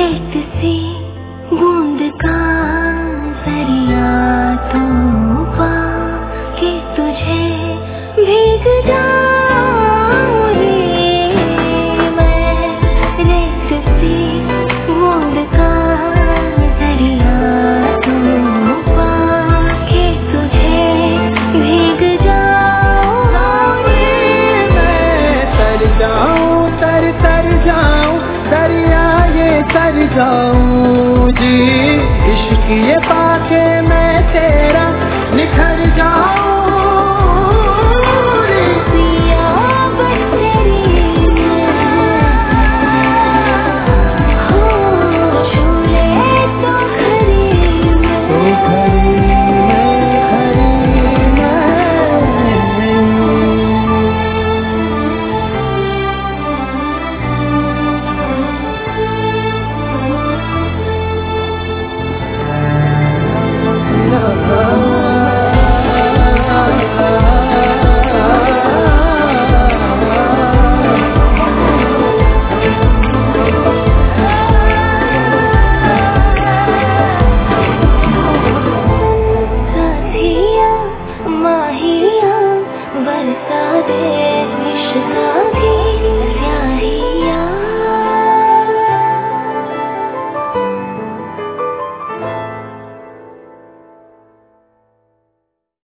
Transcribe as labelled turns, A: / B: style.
A: रेत सी बूंद का जरिया तूफान कि तुझे भीग जाऊं रे मैं। रेत सी बूंद का जरिया तूफान कि तुझे भीग जाऊं रे मैं।
B: तर जाऊं तर जाऊं दरिया ये तर जाऊं जी। इश्क ये पाके मैं तेरा निखर जाऊं